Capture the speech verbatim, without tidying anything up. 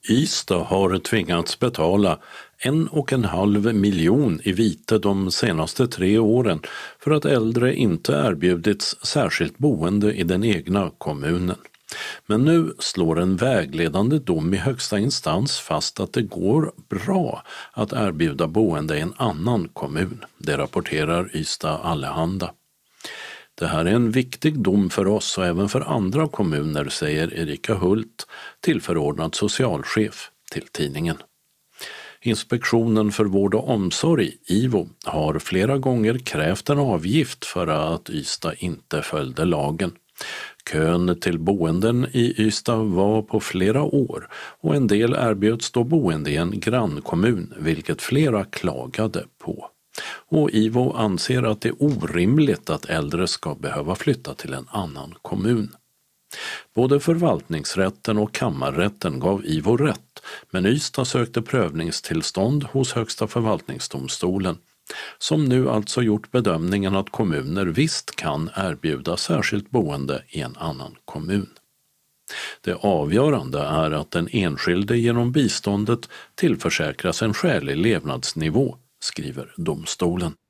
Ystad har tvingats betala en och en halv miljon i vite de senaste tre åren för att äldre inte erbjudits särskilt boende i den egna kommunen. Men nu slår en vägledande dom i högsta instans fast att det går bra att erbjuda boende i en annan kommun. Det rapporterar Ystad Allehanda. Det här är en viktig dom för oss och även för andra kommuner, säger Erika Hult, tillförordnad socialchef till tidningen. Inspektionen för vård och omsorg, I V O, har flera gånger krävt en avgift för att Ystad inte följde lagen. Kön till boenden i Ystad var på flera år och en del erbjöds då boende i en grannkommun, vilket flera klagade på. Och I V O anser att det är orimligt att äldre ska behöva flytta till en annan kommun. Både förvaltningsrätten och kammarrätten gav I V O rätt, men Ystad sökte prövningstillstånd hos Högsta förvaltningsdomstolen, som nu alltså gjort bedömningen att kommuner visst kan erbjuda särskilt boende i en annan kommun. Det avgörande är att den enskilde genom biståndet tillförsäkras en skälig levnadsnivå, skriver domstolen.